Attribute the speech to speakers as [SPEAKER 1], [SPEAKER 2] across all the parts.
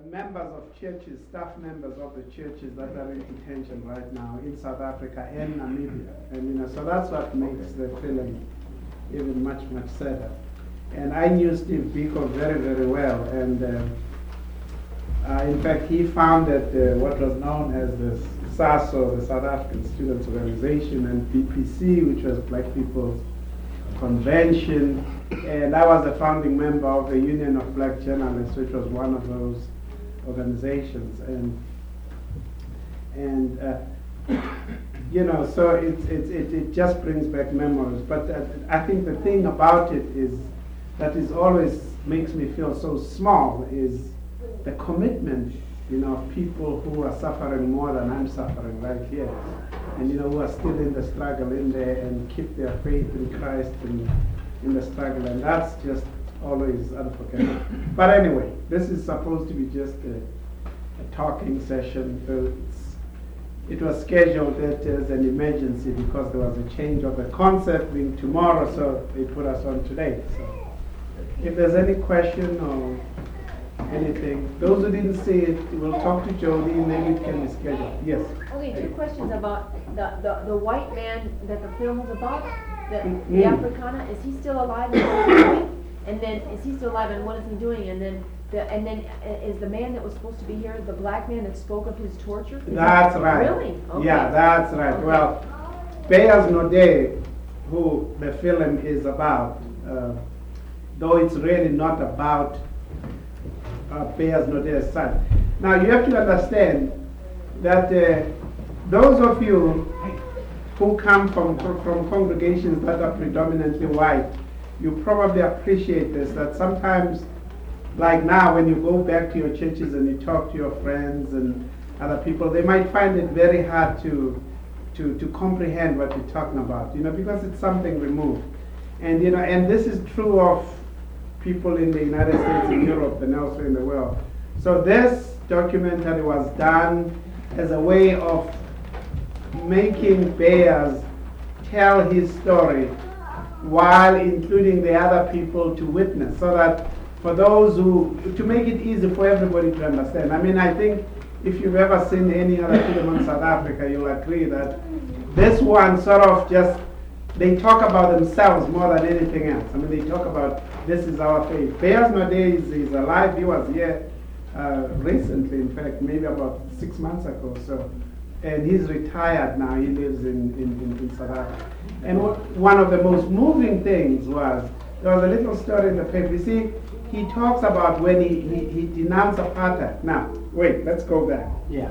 [SPEAKER 1] members of churches, staff members of the churches that are in detention right now in South Africa and Namibia. And so that's what makes the film even much, much sadder. And I knew Steve Biko very, very well. And in fact, he founded what was known as the SASO, the South African Students Organization, and BPC, which was Black People's Convention. And I was a founding member of the Union of Black Journalists, which was one of those organizations. And so it just brings back memories. But I think the thing about it is that is always makes me feel so small is the commitment, of people who are suffering more than I'm suffering right here, and who are still in the struggle in there and keep their faith in Christ and in the struggle, and that's just always unforgettable. But anyway, this is supposed to be just a talking session. It was scheduled as an emergency because there was a change of the concert being tomorrow, so they put us on today. So if there's any question or anything, those who didn't see it, we'll talk to Jody, maybe it can be scheduled. Yes?
[SPEAKER 2] Okay, two questions about the white man that the film is about, the Afrikaner. Is he still alive and what is he doing? And then, is he still alive and what is he doing? And then, is the man that was supposed to be here the black man that spoke of his torture?
[SPEAKER 1] That's right.
[SPEAKER 2] Really? Okay.
[SPEAKER 1] Yeah, that's right. Okay. Well, Beyers Naudé, who the film is about, though it's really not about Beyers Naudé's son. Now you have to understand that those of you who come from congregations that are predominantly white, you probably appreciate this, that sometimes, like now, when you go back to your churches and you talk to your friends and other people, they might find it very hard to comprehend what you're talking about, because it's something removed. And and this is true of people in the United States, in Europe, and elsewhere in the world. So this documentary was done as a way of making Beyers tell his story while including the other people to witness, so that for those to make it easy for everybody to understand. I mean, I think if you've ever seen any other film in South Africa, you'll agree that this one sort of just, they talk about themselves more than anything else. I mean, they talk about, this is our faith. Beyers Naudé is alive. He was here recently, in fact, maybe about 6 months ago. So, and he's retired now. He lives in South Africa. And one of the most moving things was, there was a little story in the paper. You see, he talks about when he denounced apartheid. Now, wait, let's go back.
[SPEAKER 3] Yeah.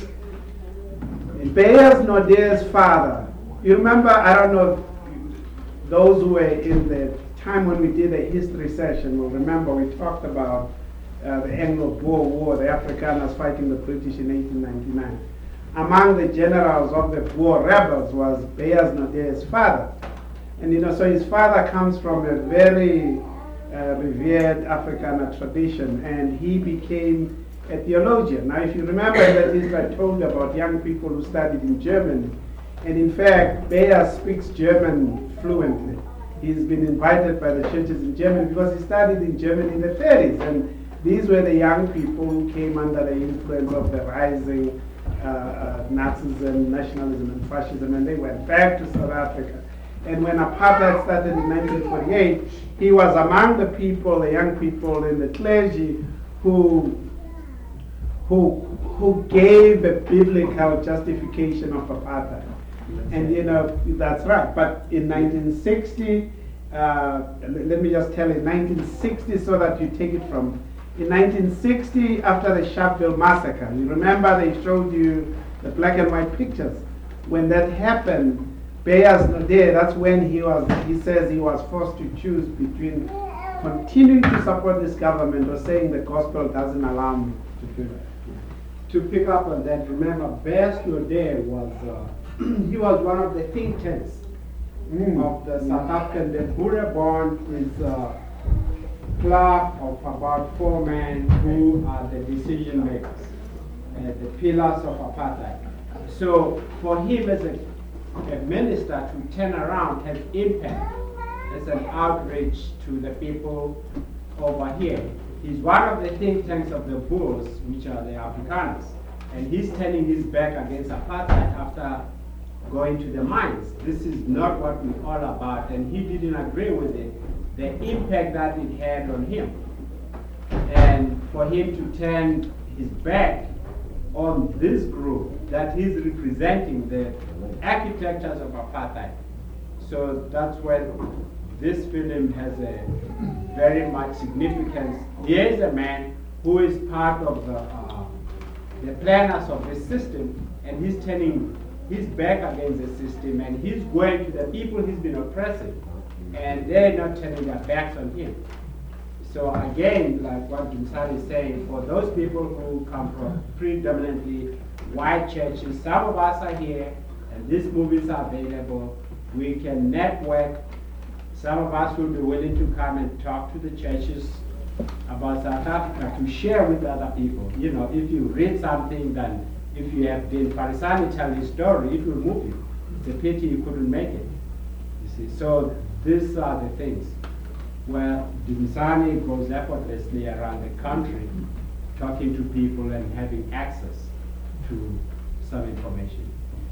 [SPEAKER 1] Beyers Naudé's father, you remember, I don't know if those who were in the time when we did a history session will remember we talked about the Anglo-Boer War, the Afrikaners fighting the British in 1899. Among the generals of the Boer rebels was Beyers Naudé's father. And so his father comes from a very revered Afrikaner tradition, and he became a theologian. Now, if you remember that I told you about young people who studied in Germany, and in fact, Beyers speaks German fluently. He's been invited by the churches in Germany because he studied in Germany in the 30s, and these were the young people who came under the influence of the rising Nazism, nationalism, and fascism, and they went back to South Africa. And when apartheid started in 1948, he was among the people, the young people in the clergy, who gave a biblical justification of apartheid. And that's right. But in 1960, let me just tell you, 1960, so that you take it from, in 1960, after the Sharpeville massacre, you remember they showed you the black and white pictures. When that happened, Beyers Naudé, that's when he says he was forced to choose between continuing to support this government or saying the gospel doesn't allow me to do that.
[SPEAKER 3] To pick up on that, remember, Beyers Naudé was, he was one of the think tanks of the South African. The Boereebond is a club of about 4 men who are the decision makers, the pillars of apartheid. So for him as a minister to turn around has impact, as an outrage to the people over here. He's one of the think tanks of the Boers, which are the Afrikaners. And he's turning his back against apartheid after going to the mines. This is not what we're all about, and he didn't agree with it, the impact that it had on him. And for him to turn his back on this group that he's representing, the architectures of apartheid. So that's when this film has a very much significance. Here is a man who is part of the planners of the system, and he's turning his back against the system, and he's going to the people he's been oppressing, and they're not turning their backs on him. So again, like what Dumisani is saying, for those people who come from predominantly white churches, some of us are here, and these movies are available. We can network. Some of us will be willing to come and talk to the churches about South Africa, to share with other people. You know, if you read something, then if you have been Parisani tell his story, it will move you. It's a pity you couldn't make it. You see, so these are the things where Dumisani goes effortlessly around the country, talking to people and having access to some information.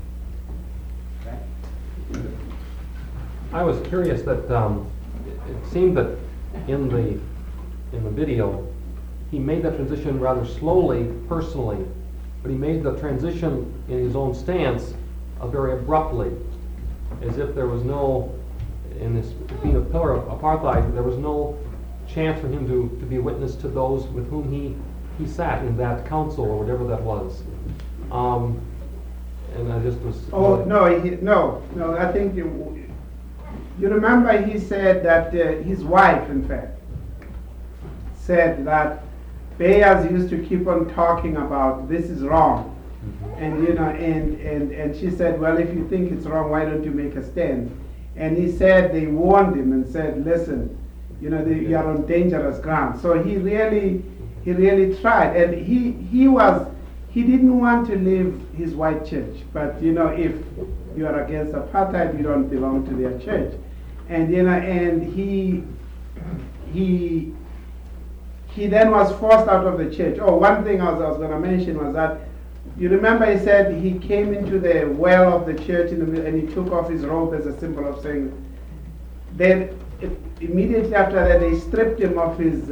[SPEAKER 3] Okay?
[SPEAKER 4] I was curious that it seemed that in the video he made that transition rather slowly, personally, but he made the transition in his own stance very abruptly, as if there was no, in this being a pillar of apartheid, there was no chance for him to be a witness to those with whom he sat in that council or whatever that was. And I just was...
[SPEAKER 1] Oh, no, I think you remember he said that his wife, in fact, said that Beyers used to keep on talking about this is wrong. And you know, and she said, well, if you think it's wrong, why don't you make a stand? And he said they warned him and said, listen, you know, you are on dangerous ground. So he really tried, and he didn't want to leave his white church. But you know, if you are against apartheid, you don't belong to their church. And you know, and he then was forced out of the church. Oh, one thing I was going to mention was that, you remember he said he came into the well of the church and he took off his robe as a symbol of saying, then immediately after that they stripped him of his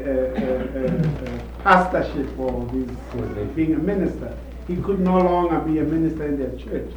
[SPEAKER 1] pastorship or his being a minister. He could no longer be a minister in their church.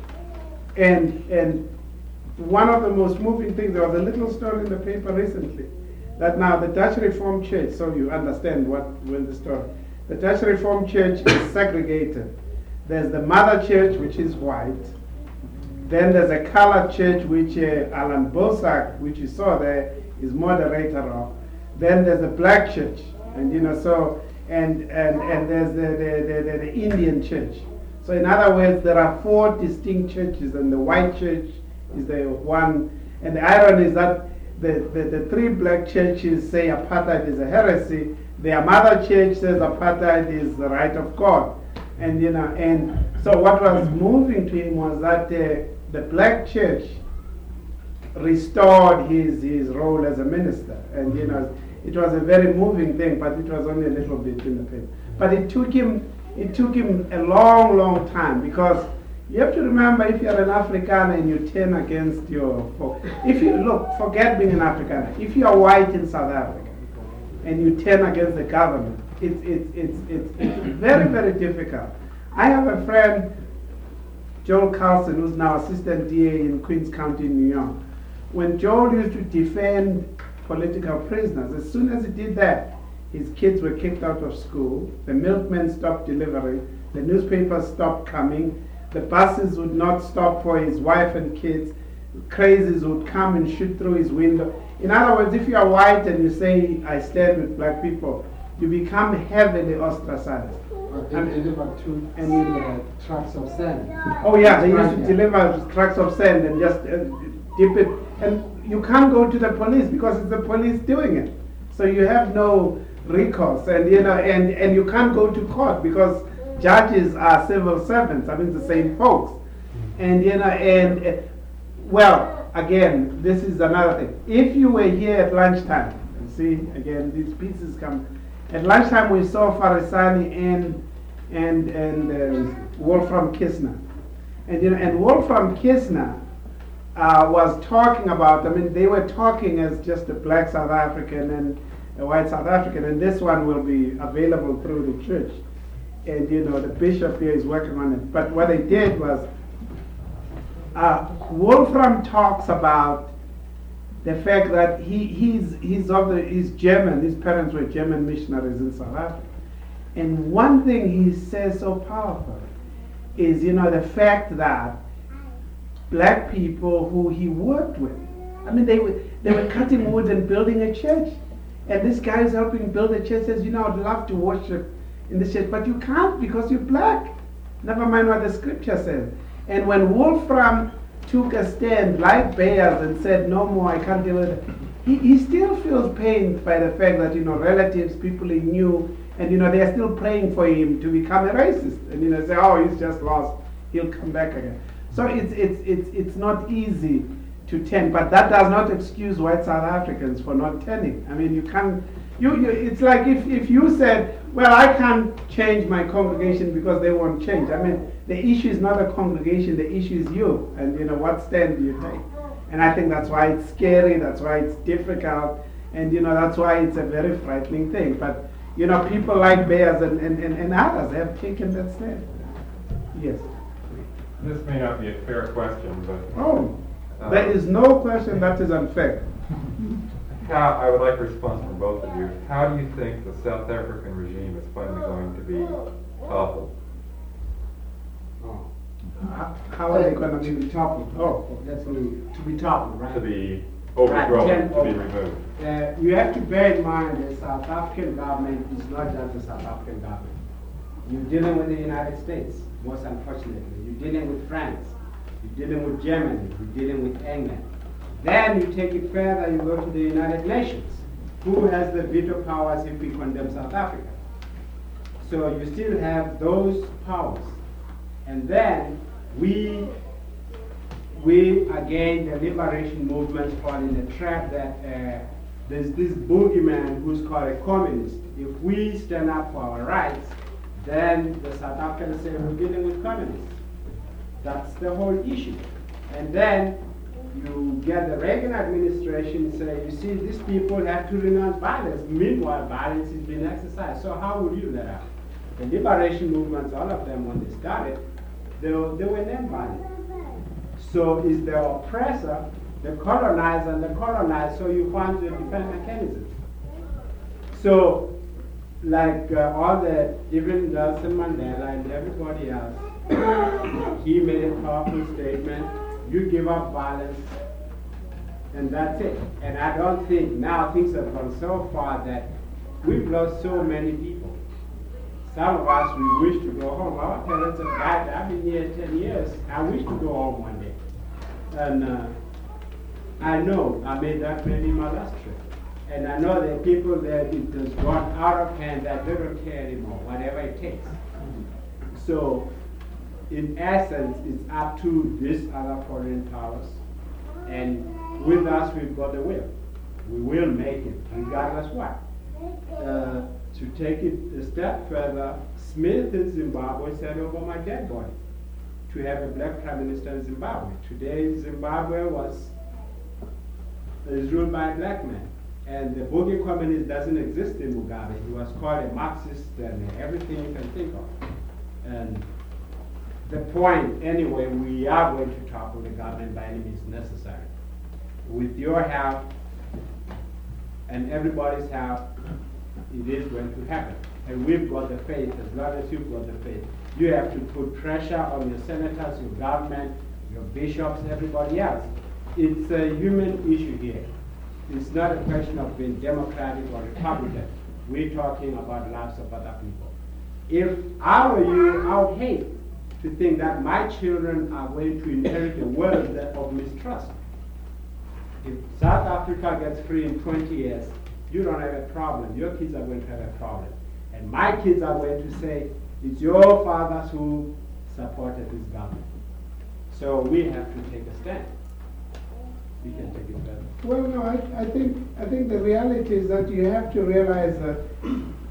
[SPEAKER 1] And one of the most moving things, there was a little story in the paper recently, that now the Dutch Reformed Church, so you understand when the story, the Dutch Reformed Church is segregated. There's the mother church, which is white. Then there's a colored church, which Alan Bosak, which you saw there, is moderator of. Then there's a black church, and you know, so and there's the Indian church. So in other words, there are 4 distinct churches, and the white church is the one. And the irony is that the 3 black churches say apartheid is a heresy. Their mother church says apartheid is the right of God. And you know, and so what was moving to him was that the black church restored his role as a minister. And you know, it was a very moving thing, but it was only a little bit in the paper. But it took him a long time, because you have to remember, if you're an Afrikaner and you turn against if you look, forget being an Afrikaner. If you are white in South Africa and you turn against the government, it's very difficult. I have a friend, Joel Carlson, who's now assistant DA in Queens County, New York. When Joel used to defend political prisoners, as soon as he did that, his kids were kicked out of school, the milkmen stopped delivering, the newspapers stopped coming, the buses would not stop for his wife and kids, crazies would come and shoot through his window. In other words, if you are white and you say, I stand with black people, you become heavily ostracized.
[SPEAKER 3] They deliver 2 trucks of sand.
[SPEAKER 1] Oh yeah, they used to deliver trucks of sand and just dip it. And you can't go to the police because it's the police doing it. So you have no recourse, and you know, and you can't go to court because judges are civil servants. I mean, the same folks. And you know, and well, again, this is another thing. If you were here at lunchtime, you see, again, these pieces come, At lunchtime we saw Farisani and Wolfram Kistner. And, you know, and Wolfram Kistner was talking about, I mean, they were talking as just a black South African and a white South African, and this one will be available through the church. And, you know, the bishop here is working on it. But what they did was, Wolfram talks about the fact that he's German, his parents were German missionaries in South Africa. And one thing he says so powerful is, you know, the fact that black people who he worked with, I mean, they were cutting wood and building a church. And this guy is helping build a church, says, you know, I'd love to worship in this church, but you can't because you're black. Never mind what the scripture says. And when Wolfram took a stand like Bayers and said, no more, I can't deal with it, he still feels pained by the fact that, you know, relatives, people he knew, and, you know, they're still praying for him to become a racist. And, you know, say, oh, he's just lost, he'll come back again. So it's not easy to turn, but that does not excuse white South Africans for not turning. I mean, you can't, it's like if you said, well, I can't change my congregation because they won't change. I mean, the issue is not a congregation, the issue is you, and, you know, what stand do you take? And I think that's why it's scary, that's why it's difficult, and, you know, that's why it's a very frightening thing. But, you know, people like Bayers and others have taken that stand. Yes.
[SPEAKER 5] This may not be a fair question, but...
[SPEAKER 1] Oh, there is no question that is unfair.
[SPEAKER 5] I would like a response from both of you. How do you think the South African regime is finally going to be toppled?
[SPEAKER 3] Oh.
[SPEAKER 1] How are they going
[SPEAKER 3] to be toppled? Oh, that's to be toppled, right?
[SPEAKER 5] To be overthrown,
[SPEAKER 3] Right,
[SPEAKER 5] to be removed.
[SPEAKER 3] You have to bear in mind the South African government is not just the South African government. You're dealing with the United States, most unfortunately. You're dealing with France. You're dealing with Germany. You're dealing with England. Then you take it further, you go to the United Nations. Who has the veto powers if we condemn South Africa? So you still have those powers. And then we again, the liberation movements fall in the trap that there's this boogeyman who's called a communist. If we stand up for our rights, then the South Africans say we're dealing with communists. That's the whole issue. And then you get the Reagan administration say, you see, these people have to renounce violence. Meanwhile, violence is being exercised. So how would you let out? The liberation movements, all of them, when they started, they were non-violent. So is the oppressor, the colonizer, and the colonized, so you find the defense mechanisms. So, like all the, even Nelson Mandela and everybody else, he made a powerful statement, you give up violence, and that's it. And I don't think now things have gone so far that we've lost so many people. Some of us, we wish to go home. Our parents have died. I've been here 10 years. I wish to go home one day. And I know I made that maybe my last trip. And I know that people that it has gone out of hand that they don't care anymore, whatever it takes. So, in essence, it's up to these other foreign powers. And with us, we've got the will. We will make it, regardless what. To take it a step further, Smith in Zimbabwe said over my dead body to have a black prime minister in Zimbabwe. Today, Zimbabwe is ruled by a black man. And the boogie communist doesn't exist in Mugabe. He was called a Marxist and everything you can think of. And the point, anyway, we are going to topple the government by any means necessary. With your help and everybody's help, it is going to happen. And we've got the faith, as long as you've got the faith. You have to put pressure on your senators, your government, your bishops, everybody else. It's a human issue here. It's not a question of being Democratic or Republican. We're talking about lives of other people. If I were you, I would hate to think that my children are going to inherit a world of mistrust. If South Africa gets free in 20 years, you don't have a problem. Your kids are going to have a problem. And my kids are going to say, it's your fathers who supported this government. So we have to take a stand. We can take it further.
[SPEAKER 1] Well, no, I think the reality is that you have to realize that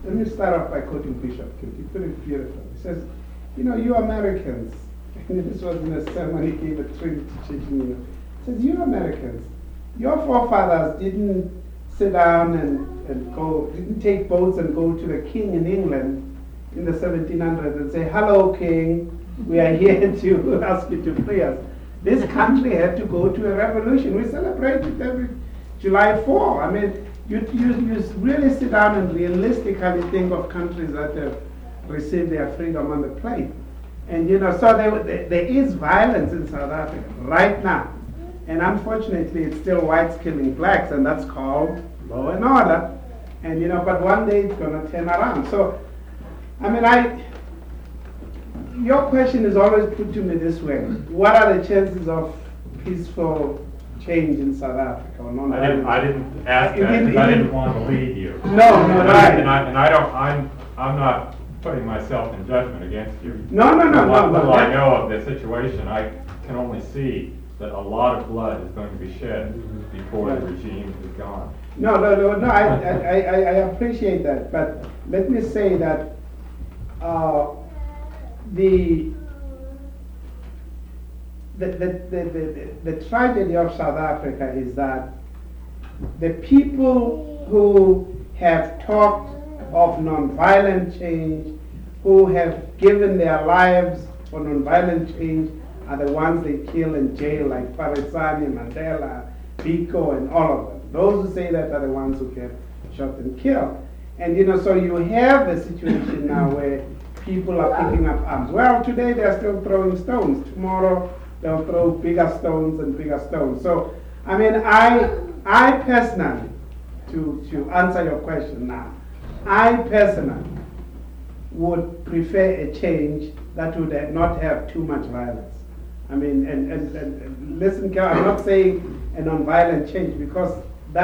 [SPEAKER 1] let me start off by quoting Bishop King. He put it beautifully. He says, you know, you Americans, and this was in a sermon he gave at Trinity Church in New York. He says, you Americans, your forefathers didn't sit down and go, didn't take boats and go to the king in England in the 1700s and say, hello, king, we are here to ask you to pray us. This country had to go to a revolution. We celebrate it every July 4. I mean, you really sit down and realistically think of countries that have received their freedom on the plate. And you know, so there is violence in South Africa right now. And unfortunately, it's still whites killing blacks, and that's called law and order. And you know, but one day it's going to turn around. So, I mean, your question is always put to me this way: what are the chances of peaceful change in South Africa? Or
[SPEAKER 5] I didn't ask that because I didn't want to lead you.
[SPEAKER 1] No, right.
[SPEAKER 5] I'm not putting myself in judgment against you.
[SPEAKER 1] No.
[SPEAKER 5] Little I know of the situation, I can only see that a lot of blood is going to be shed before the regime is gone.
[SPEAKER 1] No, I appreciate that, but let me say that the tragedy of South Africa is that the people who have talked of nonviolent change, who have given their lives for nonviolent change, are the ones they kill and jail, like Parisani, Mandela, Biko, and all of them. Those who say that are the ones who get shot and killed. And you know, so you have a situation now where people are picking up arms. Well, today they're still throwing stones. Tomorrow they'll throw bigger stones and bigger stones. So, I mean, I personally, to answer your question now, I personally would prefer a change that would not have too much violence. I mean, and listen, I'm not saying a non-violent change, because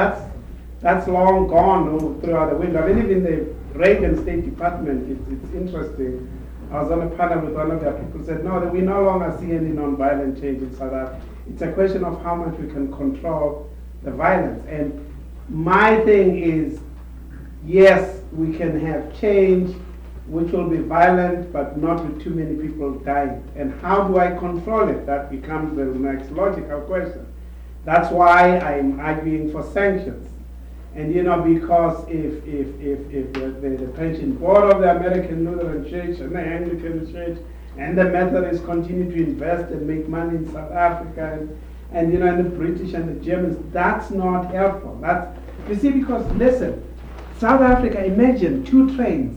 [SPEAKER 1] that's long gone throughout the window. I mean, even the Reagan State Department, it's interesting. I was on a panel with one of their people who said, no, that we no longer see any non-violent change in South Africa. It's a question of how much we can control the violence. And my thing is, yes, we can have change which will be violent, but not with too many people dying. And how do I control it? That becomes the next logical question. That's why I'm arguing for sanctions. And you know, because if the pension board of the American Lutheran Church and the Anglican Church and the Methodists continue to invest and make money in South Africa, and you know, and the British and the Germans, that's not helpful. That's, you see, because listen, South Africa, imagine two trains.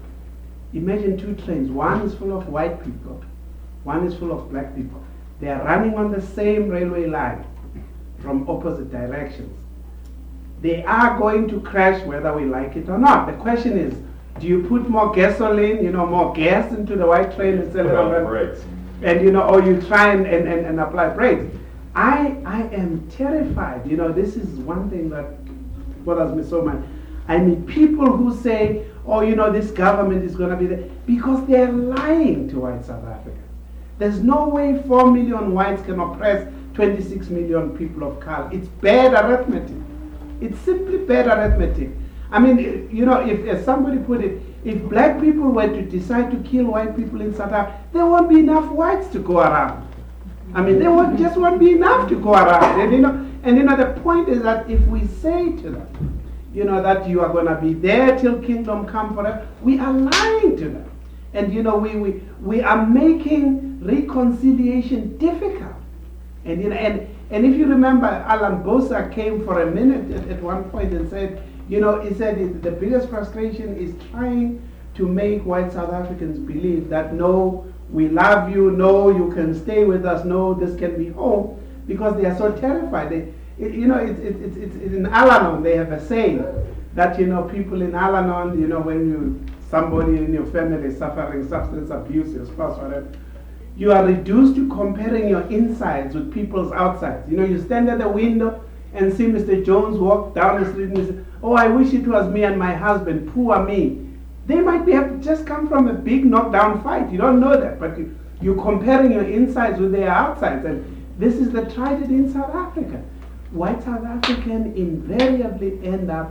[SPEAKER 1] Imagine two trains. One is full of white people, one is full of black people. They are running on the same railway line from opposite directions. They are going to crash whether we like it or not. The question is, do you put more gasoline, you know, more gas into the white train instead of
[SPEAKER 5] brakes?
[SPEAKER 1] And you know, or you try and apply brakes. I am terrified. You know, this is one thing that bothers me so much. I mean, people who say, oh, you know, this government is going to be there, because they're lying to white South Africans. There's no way 4 million whites can oppress 26 million people of color. It's bad arithmetic. It's simply bad arithmetic. I mean, you know, if as somebody put it, if black people were to decide to kill white people in South Africa, there won't be enough whites to go around. I mean, there won't be enough to go around. And you know, the point is that if we say to them, you know, that you are going to be there till kingdom come forever, we are lying to them. And you know, we are making reconciliation difficult. And you know, and if you remember, Alan Bosa came for a minute at one point and said, you know, he said the biggest frustration is trying to make white South Africans believe that no, we love you, no, you can stay with us, no, this can be home, because they are so terrified. You know, it's in Al-Anon, they have a saying that, you know, people in Al-Anon, you know, when somebody in your family is suffering substance abuse, your spouse, whatever, you are reduced to comparing your insides with people's outsides. You know, you stand at the window and see Mr. Jones walk down the street and you say, oh, I wish it was me and my husband, poor me. They might have just come from a big knockdown fight. You don't know that, but you're comparing your insides with their outsides. And this is the tragedy in South Africa. White South Africans invariably end up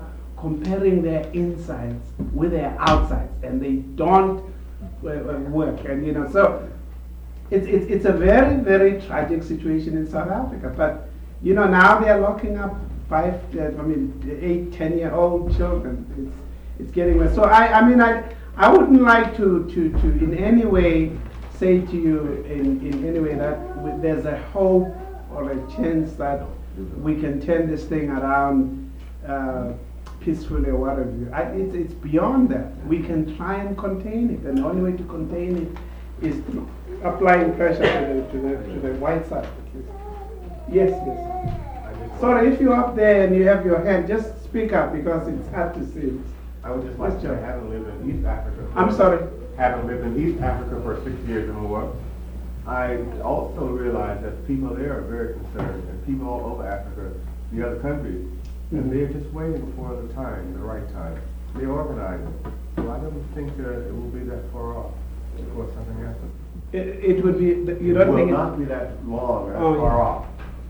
[SPEAKER 1] comparing their insides with their outsides, and they don't work. And so it's a very, very tragic situation in South Africa. But now they are locking up 8, 10-year-old children. It's getting worse. So I wouldn't like to in any way say to you in any way that there's a hope or a chance that we can turn this thing around peacefully or whatever. It's beyond that. We can try and contain it, and the only way to contain it is through applying pressure to the white side. Yes, yes. Sorry, if you're up there and you have your hand, just speak up because it's hard to see.
[SPEAKER 6] I would just like to say, having lived in East Africa.
[SPEAKER 1] I'm sorry.
[SPEAKER 6] Having lived in East Africa for 6 years or more, I also realized that people there are very concerned, and people all over Africa, the other countries, and they're just waiting for the time, the right time. They're organizing. So I don't think it will be that far off before something happens.
[SPEAKER 1] It would be. You
[SPEAKER 6] It
[SPEAKER 1] don't
[SPEAKER 6] will
[SPEAKER 1] think
[SPEAKER 6] not be that long, that
[SPEAKER 1] Oh,
[SPEAKER 6] far
[SPEAKER 1] yeah.
[SPEAKER 6] off.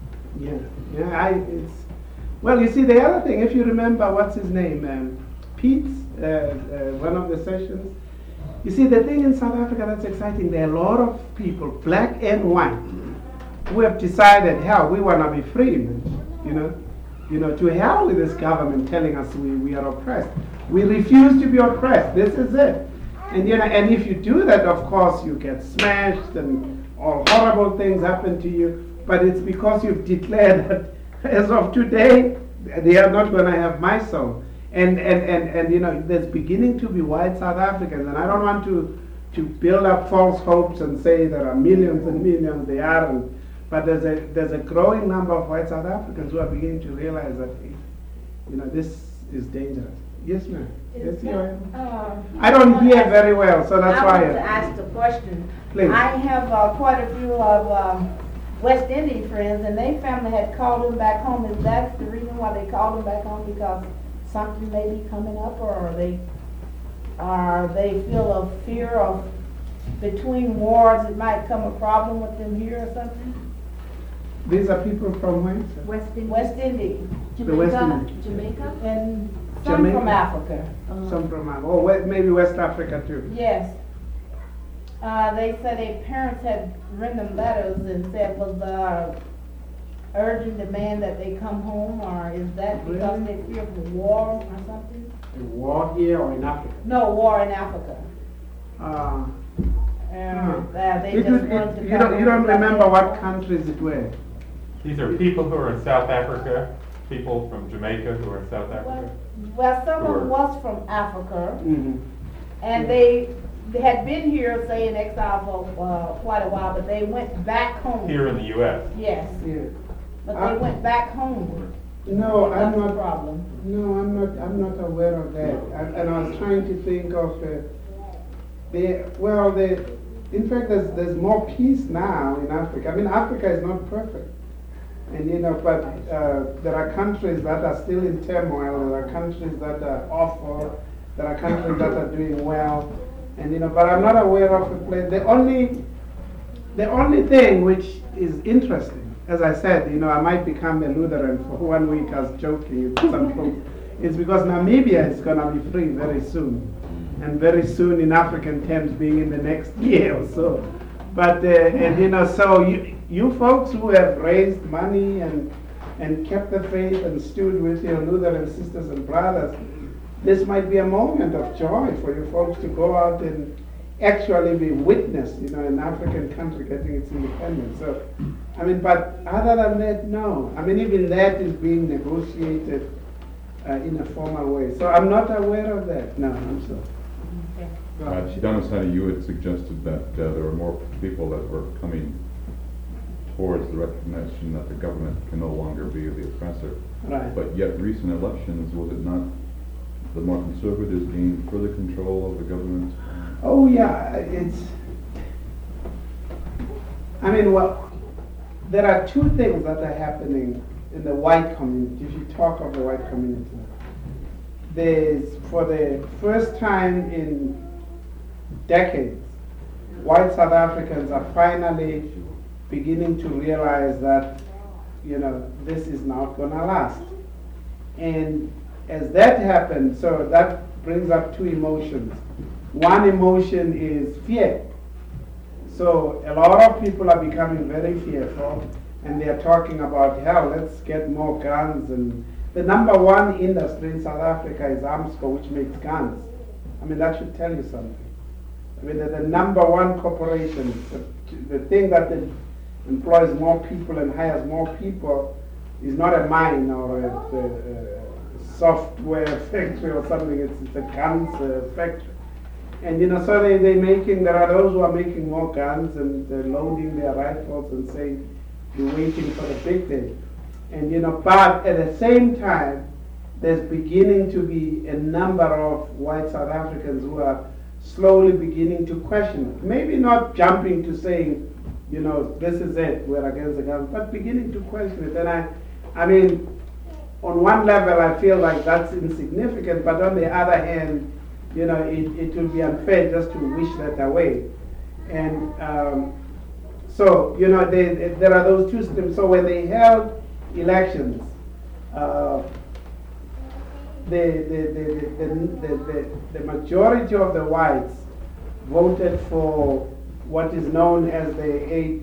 [SPEAKER 1] Yeah. Well, you see, the other thing, if you remember, what's his name, Pete, one of the sessions. You see, the thing in South Africa that's exciting, there are a lot of people, black and white, who have decided, hell, we want to be free, man. To hell with this government telling us we are oppressed. We refuse to be oppressed. This is it. And and if you do that, of course, you get smashed and all horrible things happen to you. But it's because you've declared that as of today, they are not going to have my soul. And there's beginning to be white South Africans, and I don't want to build up false hopes and say there are millions and millions. They aren't, but there's a growing number of white South Africans who are beginning to realize that this is dangerous. Yes, ma'am. Yes, you are. I don't hear very well, so that's why.
[SPEAKER 7] I want to ask the question.
[SPEAKER 1] Please.
[SPEAKER 7] I have quite a few of West Indian friends, and their family had called them back home. Is that the reason why they called them back home? Because something may be coming up, or they feel a fear of between wars it might come a problem with them here or something?
[SPEAKER 1] These are people from where?
[SPEAKER 2] West Indies.
[SPEAKER 7] West Indies
[SPEAKER 1] The West
[SPEAKER 2] Jamaica,
[SPEAKER 1] Indies.
[SPEAKER 2] Jamaica?
[SPEAKER 7] and some
[SPEAKER 1] Jamaica.
[SPEAKER 7] from Africa.
[SPEAKER 1] Some from maybe West Africa too.
[SPEAKER 7] Yes. They said their parents had written them letters and said was urgent demand that they come home, or is that because
[SPEAKER 1] Really?
[SPEAKER 7] they fear for war or something?
[SPEAKER 3] A war here or in Africa?
[SPEAKER 7] No, war in Africa. They
[SPEAKER 1] You
[SPEAKER 7] just wanted to come
[SPEAKER 1] don't
[SPEAKER 7] home.
[SPEAKER 1] remember what countries it were?
[SPEAKER 5] These are people who are in South Africa, people from Jamaica who are in South Africa.
[SPEAKER 7] Well, some of them was from Africa, and they had been here, say, in exile for quite a while, but they went back home.
[SPEAKER 5] Here in the U.S.
[SPEAKER 7] Yes,
[SPEAKER 1] Yeah.
[SPEAKER 7] but they went back home.
[SPEAKER 1] No, I'm
[SPEAKER 7] That's the
[SPEAKER 1] not.
[SPEAKER 7] problem.
[SPEAKER 1] No, I'm not aware of that. And I was trying to think of in fact, there's more peace now in Africa. I mean, Africa is not perfect, and but there are countries that are still in turmoil. There are countries that are awful. There are countries that are doing well, and but I'm not aware of a place. The only thing which is interesting, as I said, I might become a Lutheran for 1 week. I was joking with some folks. It's because Namibia is going to be free very soon. And very soon in African terms being in the next year or so. But, so you folks who have raised money and kept the faith and stood with your Lutheran sisters and brothers, this might be a moment of joy for you folks to go out and actually be witness, an African country getting its independence. So, but other than that, no. Even that is being negotiated in a formal way. So I'm not aware of that. No, I'm sorry.
[SPEAKER 8] Chidano Sani, you had suggested that there were more people that were coming towards the recognition that the government can no longer be the oppressor.
[SPEAKER 1] Right.
[SPEAKER 8] But yet recent elections, was it not the more conservatives gained further control of the government?
[SPEAKER 1] Oh yeah, there are two things that are happening in the white community. If you talk of the white community, for the first time in decades, white South Africans are finally beginning to realize that, this is not going to last. And as that happens, so that brings up two emotions. One emotion is fear. So a lot of people are becoming very fearful, and they are talking about, hell, let's get more guns. And the number one industry in South Africa is Armscor, which makes guns. I mean, that should tell you something. I mean, the number one corporation, the thing that employs more people and hires more people is not a mine or a software factory or something, it's a guns factory. And so they're making, there are those who are making more guns and they're loading their rifles and saying, we're waiting for the big day. And but at the same time, there's beginning to be a number of white South Africans who are slowly beginning to question it. Maybe not jumping to saying, this is it, we're against the government, but beginning to question it. And I mean, on one level, I feel like that's insignificant, but on the other hand, it will be unfair just to wish that away. And so, there are those two systems. So when they held elections, the majority of the whites voted for what is known as the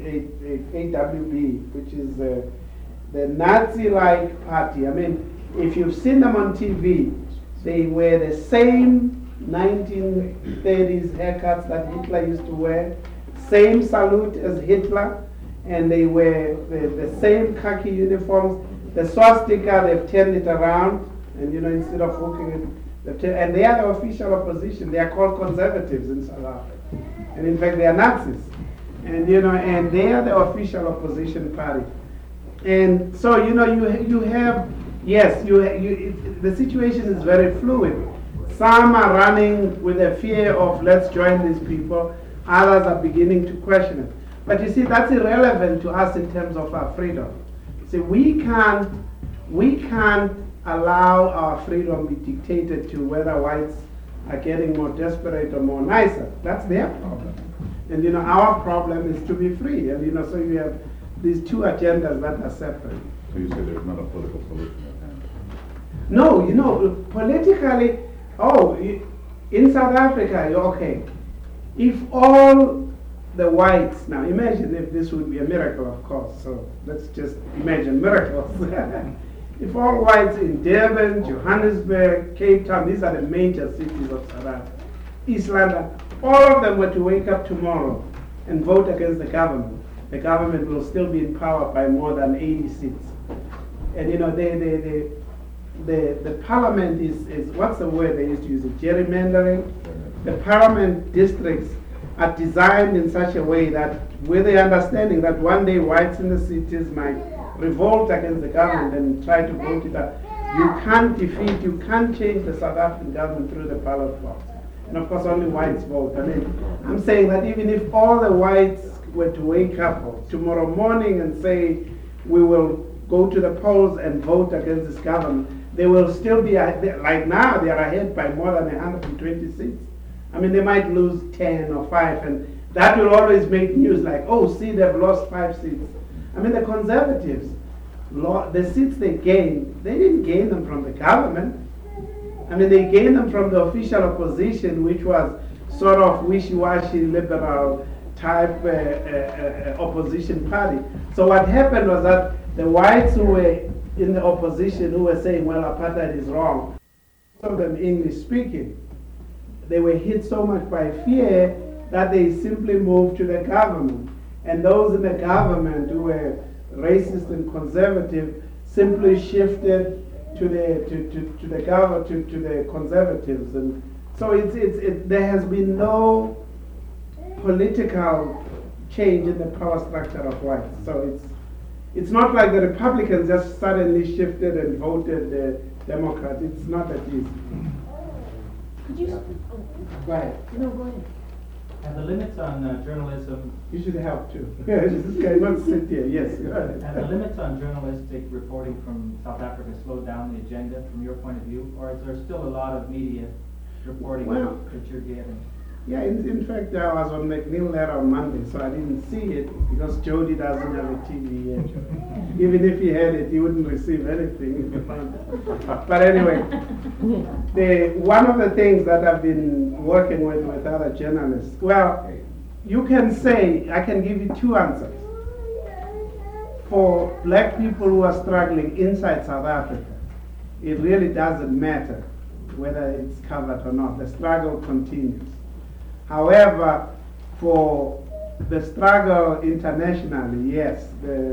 [SPEAKER 1] AWB, which is the Nazi-like party. I mean, if you've seen them on TV, they wear the same 1930s haircuts that Hitler used to wear, same salute as Hitler, and they wear the same khaki uniforms. The swastika, they've turned it around, and instead of hooking it, and they are the official opposition. They are called conservatives in South Africa, and in fact they are Nazis, and and they are the official opposition party. And so you have, yes, the situation is very fluid. Some are running with a fear of let's join these people. Others are beginning to question it. But you see, that's irrelevant to us in terms of our freedom. See, we can't allow our freedom be dictated to whether whites are getting more desperate or more nicer. That's their problem. And our problem is to be free. And so you have these two agendas that are separate.
[SPEAKER 8] So you say there's not a political solution at hand?
[SPEAKER 1] No, politically, in South Africa, okay, if all the whites, now imagine if this would be a miracle, of course, so let's just imagine miracles. If all whites in Durban, Johannesburg, Cape Town, these are the major cities of South Africa, East London, all of them were to wake up tomorrow and vote against the government will still be in power by more than 80 seats. And the parliament is what's the word they used to use, gerrymandering. The parliament districts are designed in such a way that with the understanding that one day whites in the cities might revolt against the government and try to vote it out. You can't change the South African government through the ballot box. And of course only whites vote. I mean, I'm saying that even if all the whites were to wake up tomorrow morning and say we will go to the polls and vote against this government, they will still be, like now, they are ahead by more than 120 seats. I mean, they might lose 10 or 5, and that will always make news like, see, they've lost 5 seats. I mean, the conservatives, the seats they gained, they didn't gain them from the government. I mean, they gained them from the official opposition, which was sort of wishy-washy liberal type opposition party. So what happened was that the whites who were in the opposition, who were saying, well, apartheid is wrong, some of them English speaking, they were hit so much by fear that they simply moved to the government. And those in the government who were racist and conservative simply shifted to the government, to the conservatives. And so there has been no political change in the power structure of whites. So it's not like the Republicans just suddenly shifted and voted Democrat. It's not that easy.
[SPEAKER 2] Could you?
[SPEAKER 1] Go ahead.
[SPEAKER 2] No, go ahead.
[SPEAKER 9] And the limits on journalism.
[SPEAKER 1] You should help too. This guy wants to sit here. Yes, go ahead.
[SPEAKER 9] Have the limits on journalistic reporting from South Africa slowed down the agenda from your point of view, or is there still a lot of media reporting that you're getting?
[SPEAKER 1] Yeah, in fact, I was on McNeil there on Monday, so I didn't see it because Jody doesn't have a TV yet. Even if he had it, he wouldn't receive anything. But anyway, one of the things that I've been working with other journalists, well, you can say, I can give you two answers. For black people who are struggling inside South Africa, it really doesn't matter whether it's covered or not. The struggle continues. However, for the struggle internationally, yes,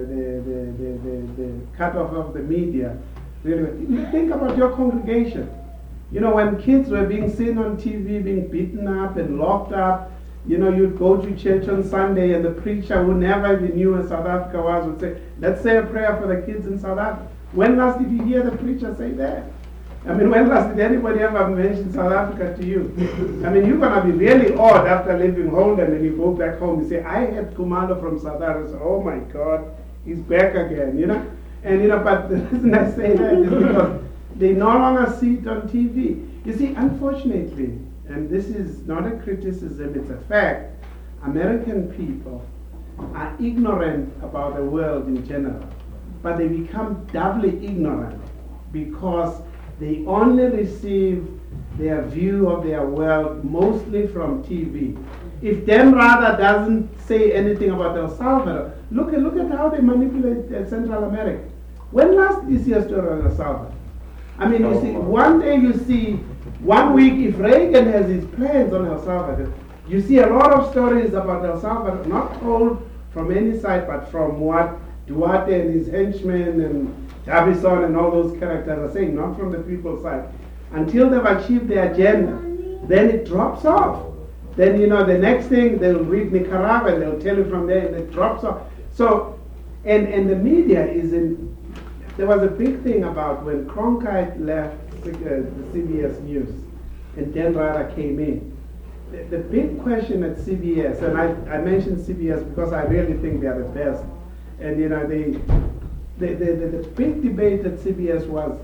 [SPEAKER 1] the cut-off of the media, really, you think about your congregation. You know, when kids were being seen on TV, being beaten up and locked up, you know, you'd go to church on Sunday and the preacher who never even knew where South Africa was would say, let's say a prayer for the kids in South Africa. When last did you hear the preacher say that? I mean, when last did anybody ever mention South Africa to you? I mean, you're going to be really odd after leaving Holden and you go back home and say, I had Kumalo from South Africa. So, oh my God, he's back again, you know? And, you know, but the reason I say that is because they no longer see it on TV. You see, unfortunately, and this is not a criticism, it's a fact, American people are ignorant about the world in general, but they become doubly ignorant because they only receive their view of their world mostly from TV. If Dan Rather doesn't say anything about El Salvador, look at how they manipulate Central America. When last did you see a story on El Salvador? I mean, you see, one day you see, 1 week if Reagan has his plans on El Salvador, you see a lot of stories about El Salvador, not told from any side, but from what Duarte and his henchmen and Davison and all those characters are saying, not from the people's side. Until they've achieved their agenda, then it drops off. Then, you know, the next thing, they'll read Nicaragua and they'll tell you from there, and it drops off. So, and the media is in, there was a big thing about when Cronkite left the CBS News and Dan Rather came in. The big question at CBS, and I mentioned CBS because I really think they are the best. And, you know, the big debate at CBS was,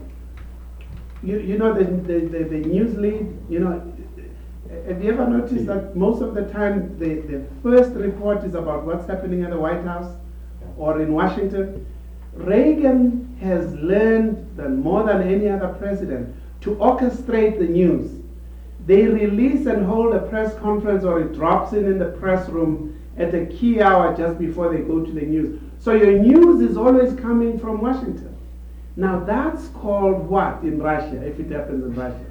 [SPEAKER 1] you know, the news lead, you know, have you ever noticed that most of the time the first report is about what's happening at the White House or in Washington? Reagan has learned that more than any other president to orchestrate the news. They release and hold a press conference or it drops in the press room at a key hour just before they go to the news. So your news is always coming from Washington. Now that's called what in Russia, if it happens in Russia?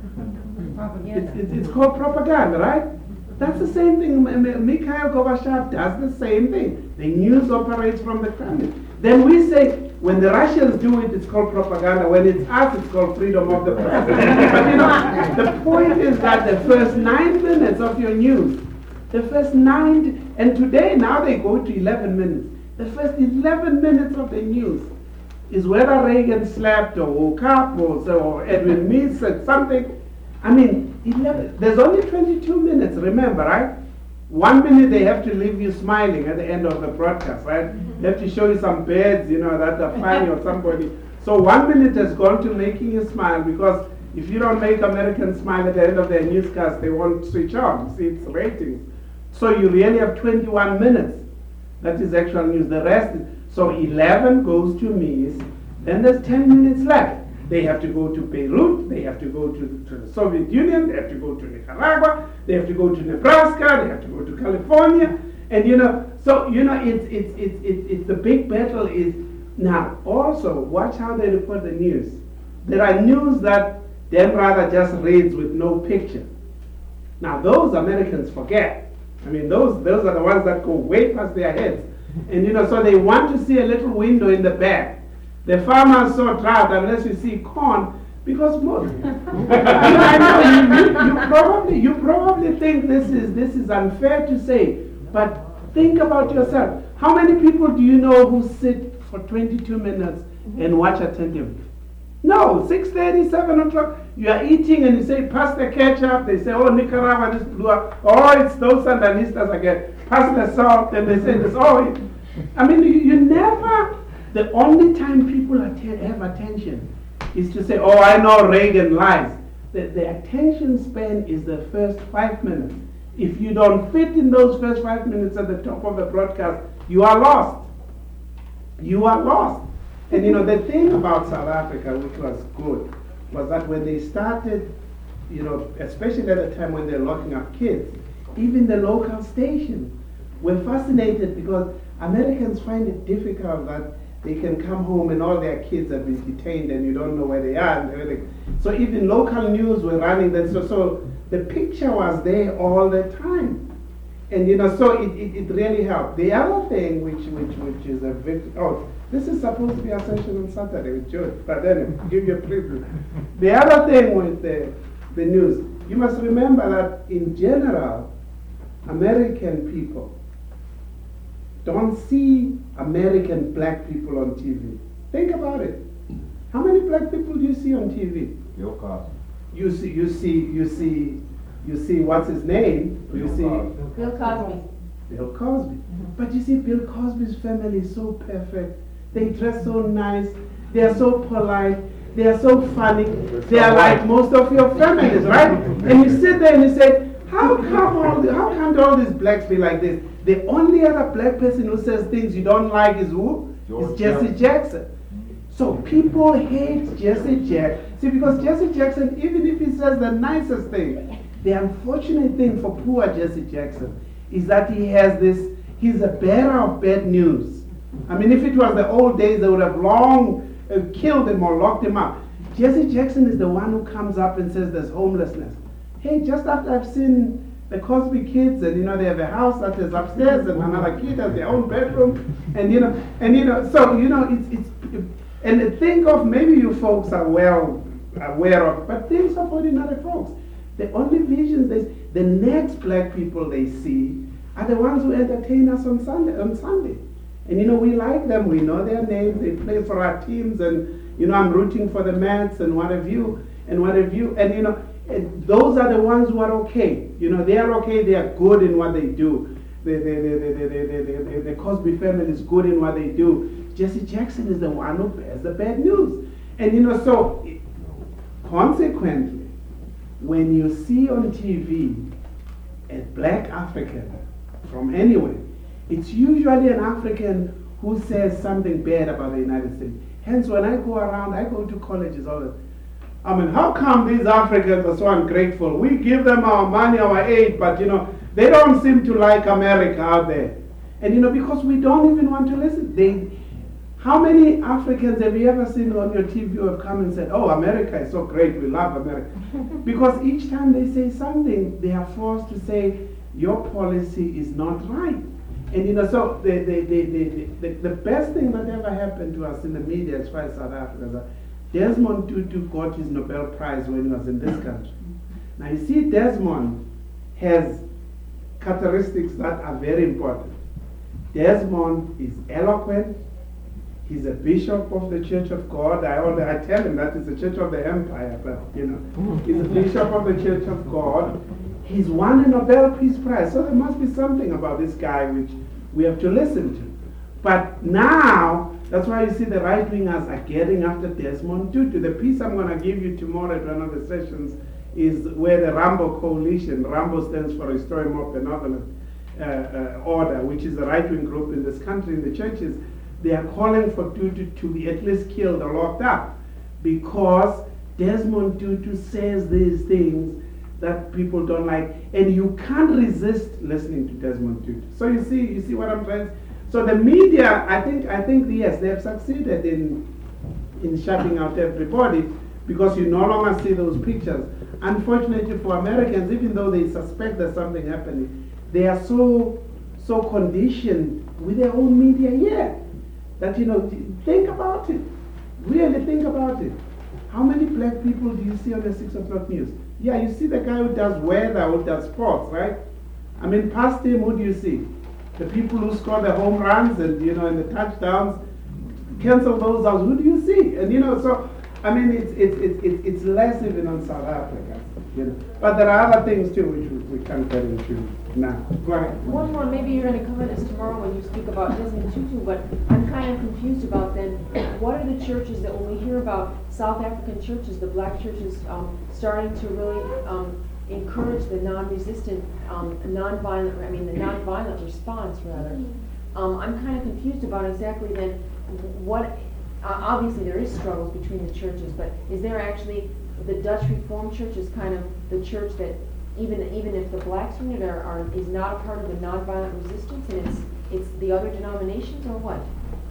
[SPEAKER 1] It's called propaganda, right? That's the same thing. Mikhail Gorbachev does the same thing. The news operates from the Kremlin. Then we say, when the Russians do it, it's called propaganda. When it's us, it's called freedom of the press. But you know, the point is that the first 9 minutes of your news, the first 9, and today now they go to 11 minutes. The first 11 minutes of the news is whether Reagan slept or woke up or Edwin Meade said something. I mean, there's only 22 minutes, remember, right? 1 minute they have to leave you smiling at the end of the broadcast, right? They have to show you some birds, you know, that are funny or somebody. So 1 minute has gone to making you smile because if you don't make Americans smile at the end of their newscast, they won't switch on. You see, it's ratings. So you really have 21 minutes. That is actual news. The rest is, so 11 goes to Mies, then there's 10 minutes left. They have to go to Beirut, they have to go to the Soviet Union, they have to go to Nicaragua, they have to go to Nebraska, they have to go to California, and you know, so you know, it's the big battle is now. Also, watch how they report the news. There are news that Dan Rather just reads with no picture. Now those Americans forget. I mean, those are the ones that go way past their heads, and you know, so they want to see a little window in the back. The farmers so drought unless you see corn, because most, I know you probably think this is unfair to say, but think about yourself. How many people do you know who sit for 22 minutes and watch attentively? No, 6:30, 7 o'clock, you are eating and you say, pass the ketchup. They say, oh, Nicaragua just blew up. Oh, it's those Sandinistas again. Pass the salt. And they say this. Oh, I mean, you never. The only time people have attention is to say, oh, I know Reagan lies. The attention span is the first 5 minutes. If you don't fit in those first 5 minutes at the top of the broadcast, you are lost. You are lost. And you know, the thing about South Africa, which was good, was that when they started, you know, especially at the time when they're locking up kids, even the local stations were fascinated because Americans find it difficult that they can come home and all their kids have been detained and you don't know where they are and everything. So even local news were running that. So the picture was there all the time. And you know, so it really helped. The other thing which is a bit, this is supposed to be a session on Saturday with George, but anyway, give you a preview. The other thing with the news, you must remember that in general, American people don't see American black people on TV. Think about it. How many black people do you see on TV?
[SPEAKER 8] Bill Cosby.
[SPEAKER 1] You see what's his name? You see
[SPEAKER 2] Bill Cosby.
[SPEAKER 1] Bill Cosby. But you see, Bill Cosby's family is so perfect. They dress so nice. They are so polite. They are so funny. They are like most of your families, right? And you sit there and you say, how can't all these blacks be like this? The only other black person who says things you don't like is who? Is Jesse Jackson. So people hate Jesse Jackson. See, because Jesse Jackson, even if he says the nicest thing, the unfortunate thing for poor Jesse Jackson is that he's a bearer of bad news. I mean, if it was the old days, they would have long killed him or locked him up. Jesse Jackson is the one who comes up and says there's homelessness. Hey, just after I've seen the Cosby kids, and you know, they have a house that is upstairs, and another kid has their own bedroom, and you know, so you know, it's and think of, maybe you folks are well aware of, but think of ordinary folks. The only visions the next black people they see are the ones who entertain us on Sunday. And you know, we like them, we know their names, they play for our teams, and you know, I'm rooting for the Mets and what have you, and you know, and those are the ones who are okay. You know, they are okay, they are good in what they do. The Cosby family is good in what they do. Jesse Jackson is the one who bears the bad news. And you know, so consequently, when you see on TV a black African from anywhere, it's usually an African who says something bad about the United States. Hence, when I go around, I go to colleges all the time. I mean, how come these Africans are so ungrateful? We give them our money, our aid, but you know, they don't seem to like America out there. And you know, because we don't even want to listen. How many Africans have you ever seen on your TV who have come and said, oh, America is so great, we love America? Because each time they say something, they are forced to say, your policy is not right. And you know, so the best thing that ever happened to us in the media as far as South Africa is that Desmond Tutu got his Nobel Prize when he was in this country. Now you see, Desmond has characteristics that are very important. Desmond is eloquent. He's a bishop of the Church of God. I tell him that it's the Church of the Empire, but you know, he's a bishop of the Church of God. He's won a Nobel Peace Prize, so there must be something about this guy which we have to listen to. But now, that's why you see the right wingers are getting after Desmond Tutu. The piece I'm going to give you tomorrow at one of the sessions is where the Rambo Coalition, Rambo stands for Restore More Benevolent Order, which is a right-wing group in this country, in the churches. They are calling for Tutu to be at least killed or locked up because Desmond Tutu says these things that people don't like, and you can't resist listening to Desmond Tutu. So you see what I'm trying to say? So the media, I think yes, they have succeeded in shutting out everybody because you no longer see those pictures. Unfortunately for Americans, even though they suspect there's something happening, they are so conditioned with their own media here that, you know, think about it. Really think about it. How many black people do you see on the 6 o'clock news? Yeah, you see the guy who does weather, who does sports, right? I mean, past him, who do you see? The people who score the home runs and, you know, and the touchdowns, cancel those out. Who do you see? And, you know, so, I mean, it's less even on South Africa, you know. But there are other things, too, which we can't get into now. Go ahead.
[SPEAKER 2] One more, maybe you're going to cover this tomorrow when you speak about Desmond Tutu, but I'm kind of confused about then, what are the churches that when we hear about South African churches, the black churches starting to really encourage the non-resistant, the non-violent response rather. I'm kind of confused about exactly then what, obviously there is struggles between the churches, but is there actually, the Dutch Reformed Church is kind of the church that even if the blacks unit is not a part of the nonviolent resistance, and it's the other denominations, or what?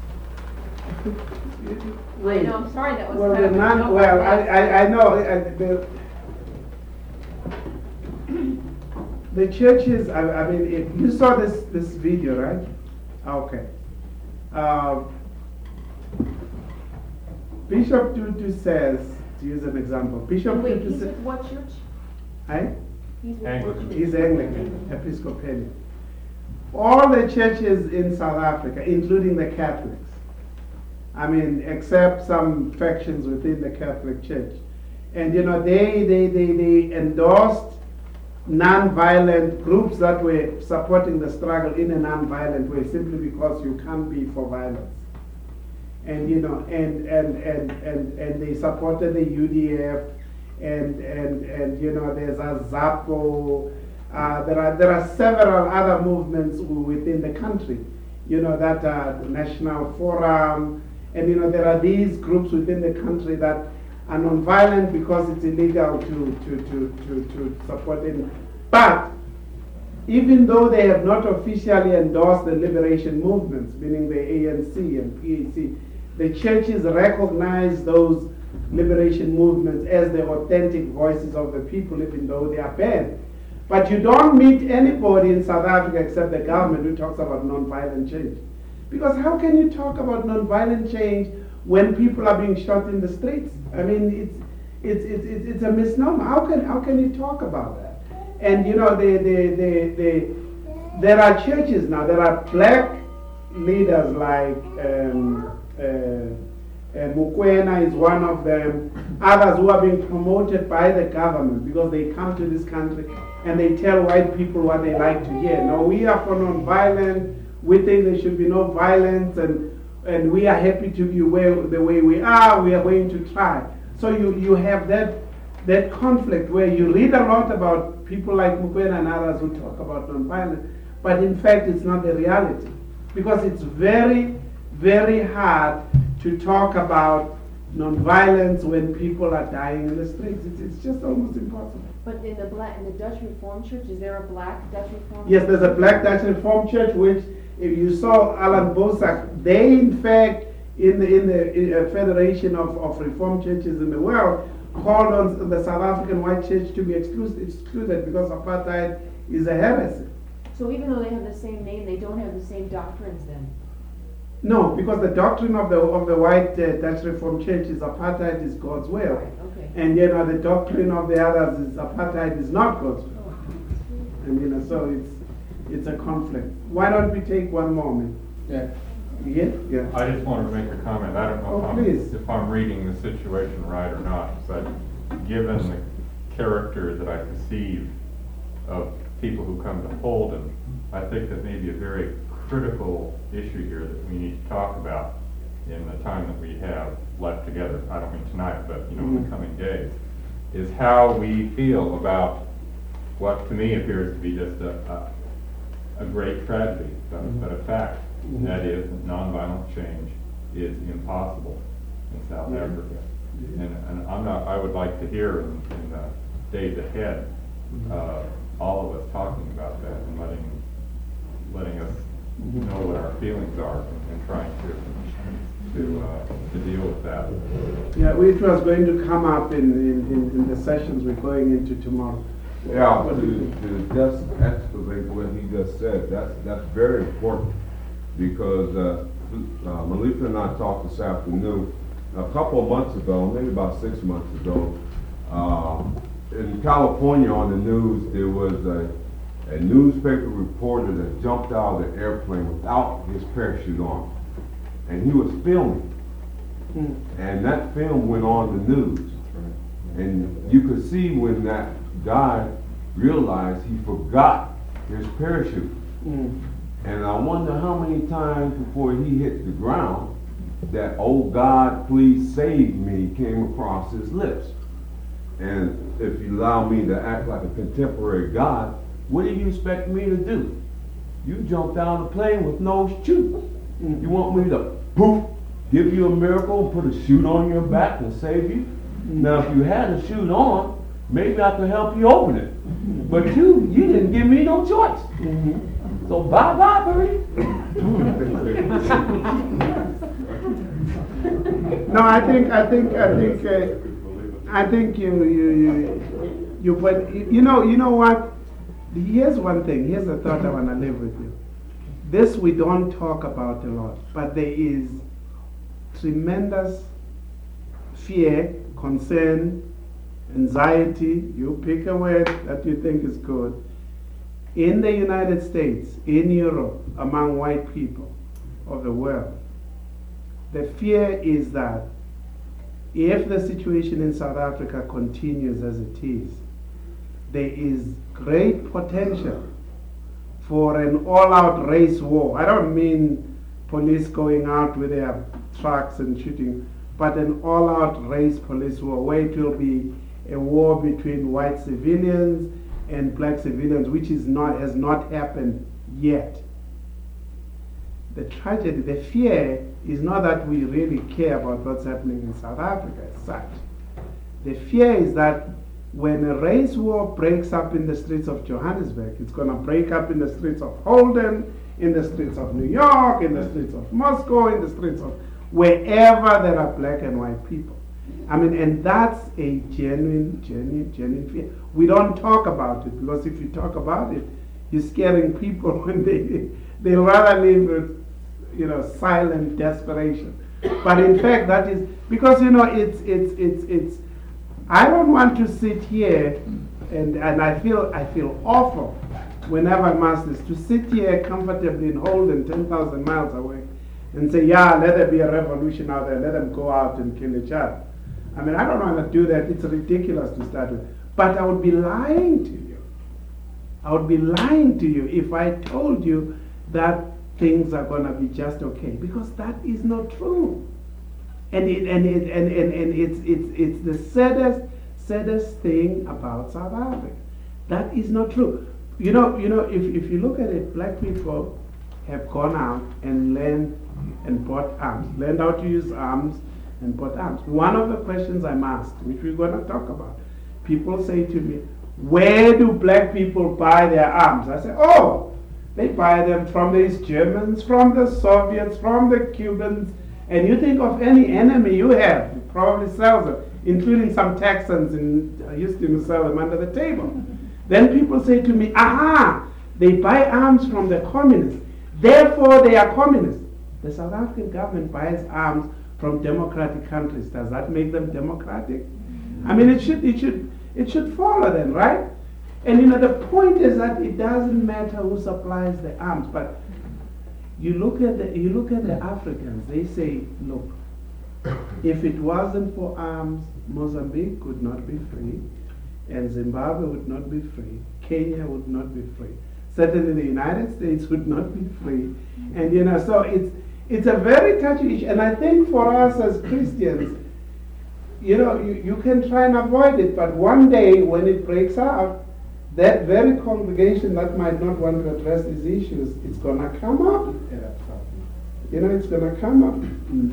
[SPEAKER 2] I know, I'm sorry, that was
[SPEAKER 1] Well,
[SPEAKER 2] kind of a jump on that.
[SPEAKER 1] I know, the churches, I mean, if you saw this video, right? Okay. Bishop Tutu says, to use an example, Bishop
[SPEAKER 2] Wait,
[SPEAKER 1] Tutu
[SPEAKER 2] he's
[SPEAKER 1] says,
[SPEAKER 2] with what church? He's with
[SPEAKER 5] Anglican.
[SPEAKER 2] what church?
[SPEAKER 1] he's Anglican, Episcopalian. All the churches in South Africa, including the Catholics, I mean, except some factions within the Catholic Church, and you know, they endorsed non-violent groups that were supporting the struggle in a non-violent way, simply because you can't be for violence. And you know, and they supported the UDF, and you know, there's a ZAPO. There are several other movements within the country. You know, that National Forum, and you know, there are these groups within the country that are non-violent because it's illegal to support it. But even though they have not officially endorsed the liberation movements, meaning the ANC and PAC, the churches recognize those liberation movements as the authentic voices of the people, even though they are banned. But you don't meet anybody in South Africa except the government who talks about non-violent change. Because how can you talk about non-violent change when people are being shot in the streets? I mean, it's a misnomer. How can you talk about that? And you know, there are churches now. There are black leaders like Mukwena is one of them. Others who are being promoted by the government because they come to this country and they tell white people what they like to hear. No, we are for non-violent. We think there should be no violence, and we are happy to be the way we are. We are going to try. So you have that conflict where you read a lot about people like Mukwena and others who talk about non-violence, but in fact it's not the reality, because it's very, very hard to talk about non-violence when people are dying in the streets. It's just almost impossible.
[SPEAKER 2] But in the Dutch Reformed Church, is there a black Dutch Reformed?
[SPEAKER 1] Yes, there's a black Dutch Reformed Church, which, if you saw Alan Bosak, they in fact, in the Federation of Reformed Churches in the world, called on the South African white church to be excluded because apartheid is a heresy.
[SPEAKER 2] So even though they have the same name, they don't have the same doctrines then?
[SPEAKER 1] No, because the doctrine of the white Dutch Reformed Church is apartheid is God's will.
[SPEAKER 2] Right, okay.
[SPEAKER 1] And you know, the doctrine of the others is apartheid is not God's will. And you know, so it's a conflict. Why don't we take one moment?
[SPEAKER 3] Yeah.
[SPEAKER 1] Yeah?
[SPEAKER 5] I just wanted to make a comment. I don't know
[SPEAKER 1] please.
[SPEAKER 5] if I'm reading the situation right or not, but given the character that I perceive of people who come to Holden, I think that may be a very critical issue here that we need to talk about in the time that we have left together. I don't mean tonight, but you know, in the coming days, is how we feel about what to me appears to be just a great tragedy, but a fact. That is, nonviolent change is impossible in South Africa. And I would like to hear in the days ahead, all of us talking about that and letting us know what our feelings are and trying to deal with that.
[SPEAKER 1] Yeah, it was going to come up in the sessions we're going into tomorrow.
[SPEAKER 10] Yeah, to just excavate what he just said, that's very important, because Melissa and I talked this afternoon. A couple of months ago, maybe about 6 months ago, in California on the news, there was a newspaper reporter that jumped out of the airplane without his parachute on, and he was filming. And that film went on the news. And you could see when that guy realized he forgot his parachute. And I wonder how many times before he hit the ground that "Oh God, please save me" came across his lips. And if you allow me to act like a contemporary God, what do you expect me to do? You jump down the plane with no chute. You want me to poof, give you a miracle, and put a chute on your back and save you? Now, if you had a chute on, maybe I could help you open it. But you didn't give me no choice. So bye-bye, Bertie.
[SPEAKER 1] No, I think you put, you know what? Here's one thing, here's a thought I want to leave with you. This we don't talk about a lot, but there is tremendous fear, concern, anxiety, you pick a word that you think is good, in the United States, in Europe, among white people of the world. The fear is that if the situation in South Africa continues as it is, there is great potential for an all-out race war. I don't mean police going out with their trucks and shooting, but an all-out race police war, where it will be a war between white civilians and black civilians, which has not happened yet. The tragedy, the fear is not that we really care about what's happening in South Africa as such. The fear is that when a race war breaks up in the streets of Johannesburg, it's going to break up in the streets of Holden, in the streets of New York, in the streets of Moscow, in the streets of wherever there are black and white people. I mean, and that's a genuine fear. We don't talk about it, because if you talk about it, you're scaring people when they rather live with, silent desperation. But in fact, that is, because, it's, I don't want to sit here and I feel awful whenever I'm asked this, to sit here comfortably in Holden 10,000 miles away and say, yeah, let there be a revolution out there, let them go out and kill each other. I mean, I don't want to do that. It's ridiculous to start with. But I would be lying to you. I would be lying to you if I told you that things are going to be just okay, because that is not true. And it's the saddest thing about South Africa. That is not true. If you look at it, black people have gone out and learned and bought arms, learned how to use arms and bought arms. One of the questions I'm asked, which we're going to talk about, people say to me, where do black people buy their arms? I say, oh, they buy them from the East Germans, from the Soviets, from the Cubans, and you think of any enemy you have, it probably sells them, including some Texans in Houston who sell them under the table. Then people say to me, aha, they buy arms from the communists, therefore they are communists. The South African government buys arms from democratic countries. Does that make them democratic? I mean, it should follow then, right? And the point is that it doesn't matter who supplies the arms, but you look at the Africans, they say, look, if it wasn't for arms, Mozambique would not be free, and Zimbabwe would not be free, Kenya would not be free, certainly the United States would not be free, and so it's a very touchy issue, and I think for us as Christians, you can try and avoid it, but one day when it breaks out, that very congregation that might not want to address these issues, it's going to come up. It's going to come up.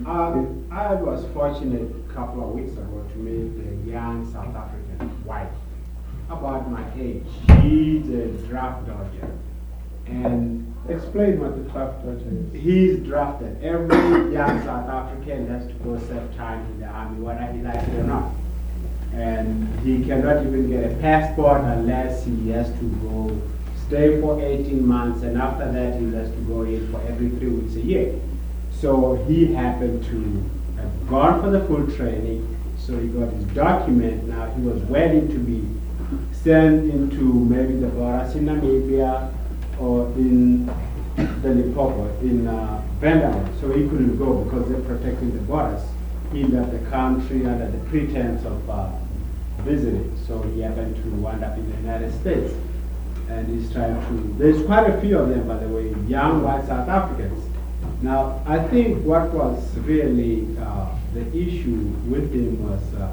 [SPEAKER 3] I was fortunate a couple of weeks ago to meet a young South African wife about my age. She's a draft dodger. And
[SPEAKER 1] Explain what the draft dodger is.
[SPEAKER 3] he's drafted. Every young South African has to go serve time in the army, whether he likes it or not. And he cannot even get a passport unless he has to go stay for 18 months, and after that he has to go in for every 3 weeks a year. So he happened to have gone for the full training, so he got his document. Now he was waiting to be sent into maybe the borders in Namibia or in the Limpopo, in Bendawa, so he couldn't go because they're protecting the borders. He left the country under the pretense of visiting, so he happened to wind up in the United States. And he's trying to, there's quite a few of them, by the way, young white South Africans. Now, I think what was really the issue with him was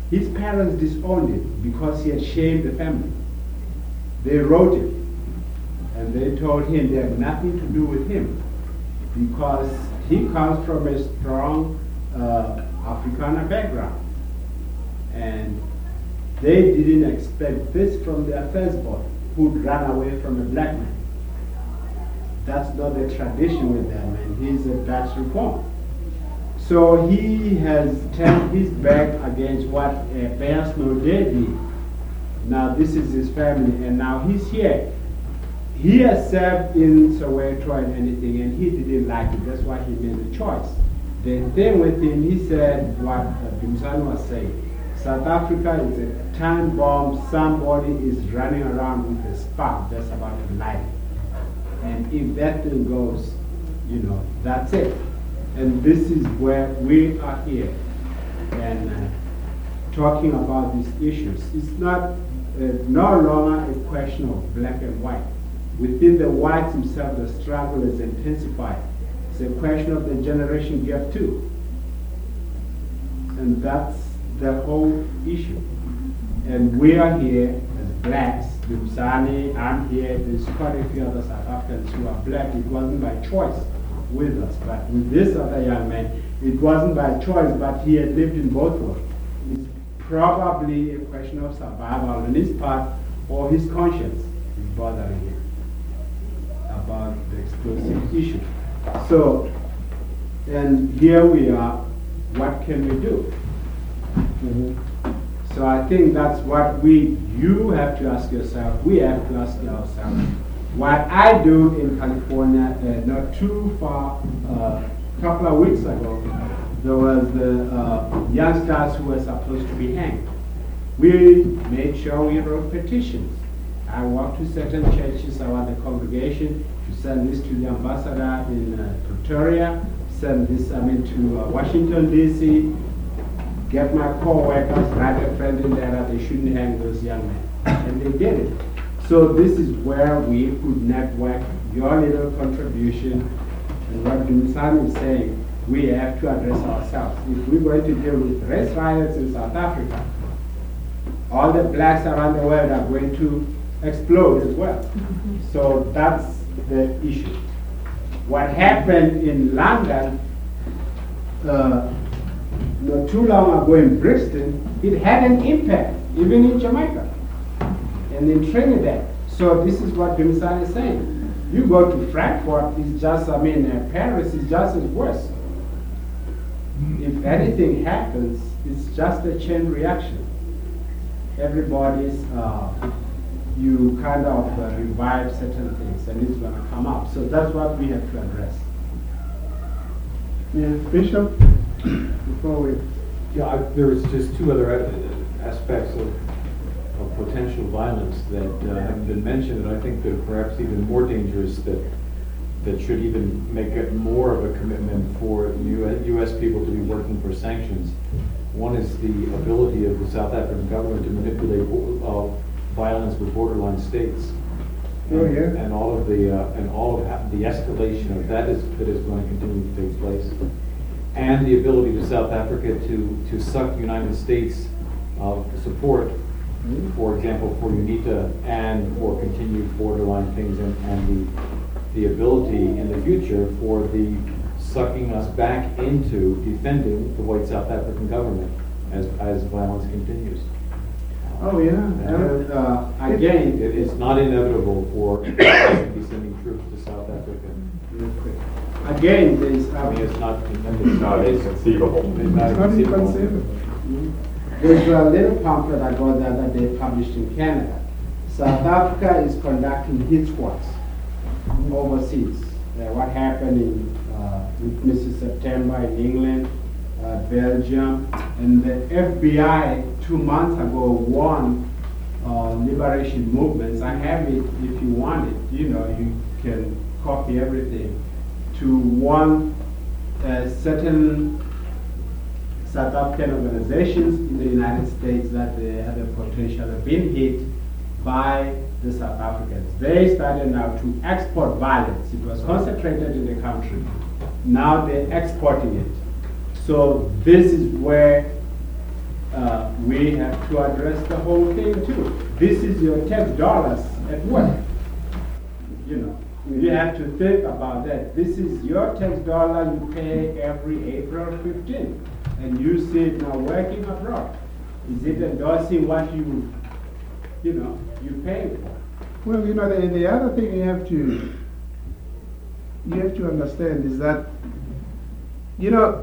[SPEAKER 3] His parents disowned it because he had shamed the family. They wrote it, and they told him they had nothing to do with him because he comes from a strong Afrikaner background. And they didn't expect this from their firstborn, who'd run away from a black man. That's not the tradition with them, and he's a Dutch reform. So he has turned his back against what Beyers Naudé did. Now this is his family, and now he's here. He has served in Soweto and anything, and he didn't like it. That's why he made the choice. The thing with him, he said what Dumisani was saying. South Africa is a time bomb. Somebody is running around with a spark that's about to light it. And if that thing goes, you know, that's it. And this is where we are here and talking about these issues. It's not no longer a question of black and white. Within the whites themselves, the struggle is intensified. It's a question of the generation gap too. And that's the whole issue. And we are here as blacks. Dumisani, I'm here, there's quite a few other South Africans who are black. It wasn't by choice with us, but with this other young man, it wasn't by choice, but he had lived in both worlds. It's probably a question of survival on his part, or his conscience is bothering him about the explosive issue. So, and here we are, what can we do? So I think that's what you have to ask yourself, we have to ask ourselves. What I do in California, not too far, a couple of weeks ago, there was the youngsters who were supposed to be hanged. We made sure we wrote petitions. I walked to certain churches around the congregation to send this to the ambassador in Pretoria, send this to Washington, D.C., get my co-workers, write a friend in there that they shouldn't hang those young men. And they did it. So this is where we could network your little contribution. And what Dumisani is saying, we have to address ourselves. If we're going to deal with race riots in South Africa, all the blacks around the world are going to explode as well. So that's the issue. What happened in London, not too long ago in Brixton, it had an impact, even in Jamaica and in Trinidad. So this is what Dumisani is saying. You go to Frankfurt, it's just, Paris is just as worse. If anything happens, it's just a chain reaction. Everybody's, you kind of revive certain things and it's going to come up. So that's what we have to address.
[SPEAKER 1] Yeah, Bishop, before we...
[SPEAKER 11] Yeah, there's just two other aspects of potential violence that haven't been mentioned, and I think that perhaps even more dangerous that should even make it more of a commitment for U.S. people to be working for sanctions. One is the ability of the South African government to manipulate violence with borderline states.
[SPEAKER 1] Oh, yeah.
[SPEAKER 11] And all of the escalation of that is going to continue to take place, and the ability of South Africa to suck United States support, for example, for UNITA and for continued borderline things, and the ability in the future for the sucking us back into defending the white South African government as violence continues.
[SPEAKER 3] Oh yeah, again,
[SPEAKER 11] It is not inevitable for us to be sending troops to South Africa.
[SPEAKER 3] again, there's,
[SPEAKER 11] It's not
[SPEAKER 5] inconceivable.
[SPEAKER 11] It's not inconceivable.
[SPEAKER 3] there's a little pamphlet I got the other day published in Canada. South Africa is conducting hit squads overseas. What happened in Mrs. September in England, Belgium, and the FBI 2 months ago warned liberation movements. I have it if you want it, you can copy everything, to warn certain South African organizations in the United States that they had the potential of being hit by the South Africans. They started now to export violence. It was concentrated in the country. Now they're exporting it. So this is where we have to address the whole thing too. This is your tax dollars at work. You know, you have to think about that. This is your tax dollar you pay every April 15th, and you see it now working abroad. Is it endorsing what you pay for?
[SPEAKER 1] Well, you know, the other thing you have to understand is that, you know,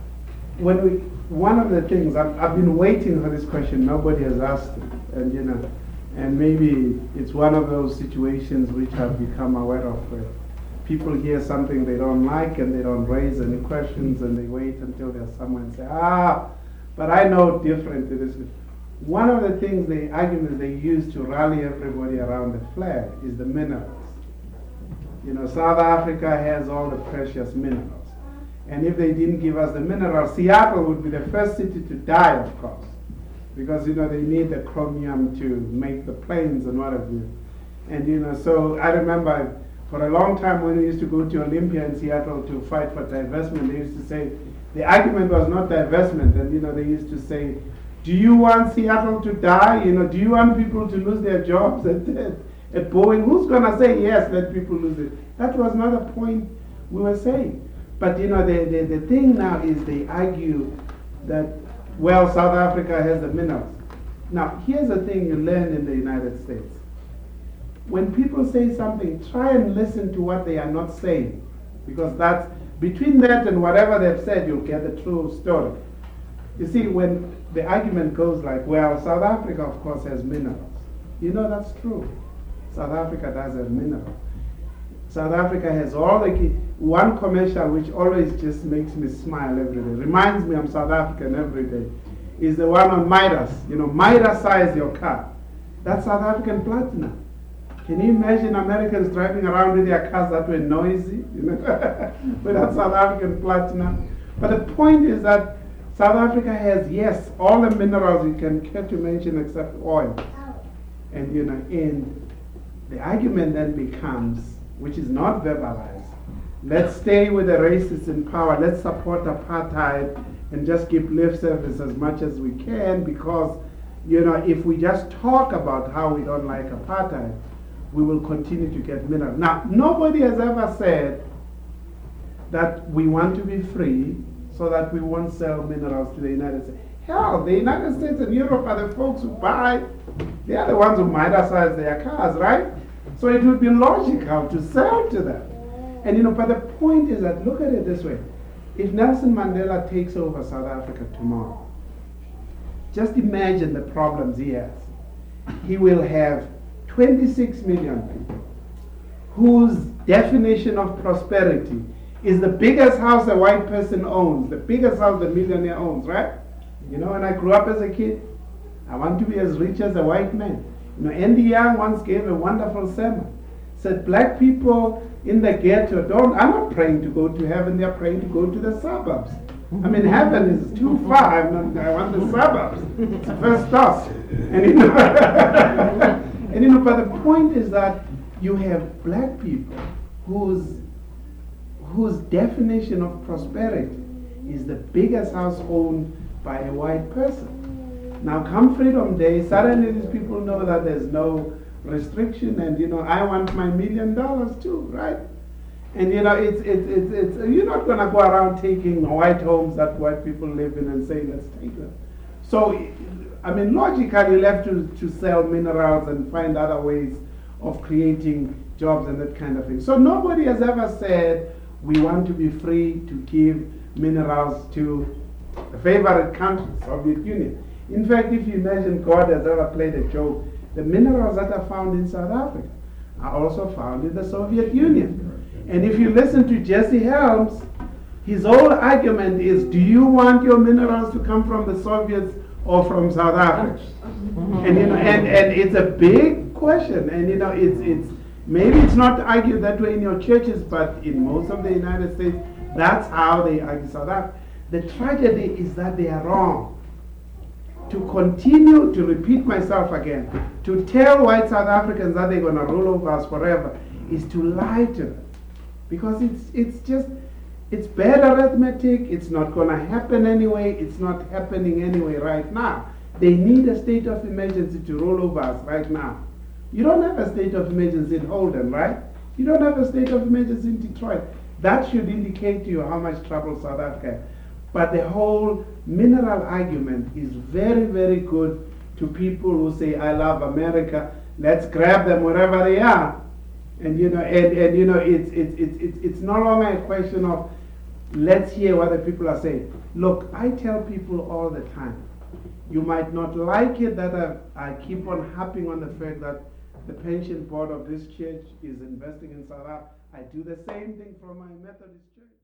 [SPEAKER 1] one of the things, I've been waiting for this question, nobody has asked it, and you know, and maybe it's one of those situations which I've become aware of, where people hear something they don't like and they don't raise any questions, and they wait until there's someone and say, but I know differently. One of the things, the arguments they use to rally everybody around the flag is the minerals. You know, South Africa has all the precious minerals. And if they didn't give us the minerals, Seattle would be the first city to die, of course. Because, you know, they need the chromium to make the planes and what have you. And, you know, so I remember for a long time when we used to go to Olympia in Seattle to fight for divestment, they used to say, the argument was not divestment. And, you know, they used to say, do you want Seattle to die? You know, do you want people to lose their jobs at Boeing? Who's going to say yes, let people lose it? That was not a point we were saying. But, you know, the thing now is they argue that, well, South Africa has the minerals. Now, here's the thing you learn in the United States. When people say something, try and listen to what they are not saying. Because that's, between that and whatever they've said, you'll get the true story. You see, when the argument goes like, well, South Africa, of course, has minerals. You know, that's true. South Africa does have minerals. South Africa has all the one commercial which always just makes me smile every day, reminds me I'm South African every day, is the one on Midas. You know, Midas size your car. That's South African platinum. Can you imagine Americans driving around with their cars that were noisy? You know, but that's South African platinum. But the point is that South Africa has, yes, all the minerals you can care to mention except oil. And, you know, and the argument then becomes, which is not verbalized, let's stay with the racists in power, let's support apartheid and just give lip service as much as we can, because, you know, if we just talk about how we don't like apartheid, we will continue to get minerals. Now, nobody has ever said that we want to be free so that we won't sell minerals to the United States. Hell, the United States and Europe are the folks who buy, they are the ones who Midas-size their cars, right? So it would be logical to sell to them. And, you know, but the point is that, look at it this way. If Nelson Mandela takes over South Africa tomorrow, just imagine the problems he has. He will have 26 million people whose definition of prosperity is the biggest house a white person owns, the biggest house a millionaire owns, right? You know, when I grew up as a kid, I want to be as rich as a white man. You know, Andy Young once gave a wonderful sermon. Said black people in the ghetto are not praying to go to heaven, they're praying to go to the suburbs. I mean, heaven is too far, I want the suburbs. It's the first stop. And, you know, and, you know, but the point is that you have black people whose definition of prosperity is the biggest house owned by a white person. Now come Freedom Day, suddenly these people know that there's no restriction, and, you know, I want my $1 million too, right? And, you know, it's you're not going to go around taking white homes that white people live in and say, let's take them. So, I mean, logically, you'll have to sell minerals and find other ways of creating jobs and that kind of thing. So nobody has ever said, we want to be free to give minerals to the favorite country, Soviet Union. In fact, if you imagine God has ever played a joke, the minerals that are found in South Africa are also found in the Soviet Union. And if you listen to Jesse Helms, his whole argument is, do you want your minerals to come from the Soviets or from South Africa? And, you know, and it's a big question. And, you know, it's maybe it's not argued that way in your churches, but in most of the United States, that's how they argue South Africa. The tragedy is that they are wrong. To continue to repeat myself again, to tell white South Africans that they're going to rule over us forever, is to lie to them. Because it's just, It's bad arithmetic, it's not gonna happen anyway, it's not happening anyway right now. They need a state of emergency to roll over us right now. You don't have a state of emergency in Holden, right? You don't have a state of emergency in Detroit. That should indicate to you how much trouble South Africa has. But the whole mineral argument is very, very good to people who say, I love America, let's grab them wherever they are. And you know, it's no longer a question of let's hear what the people are saying. Look, I tell people all the time, you might not like it that I keep on harping on the fact that the pension board of this church is investing in South Africa. I do the same thing for my Methodist church.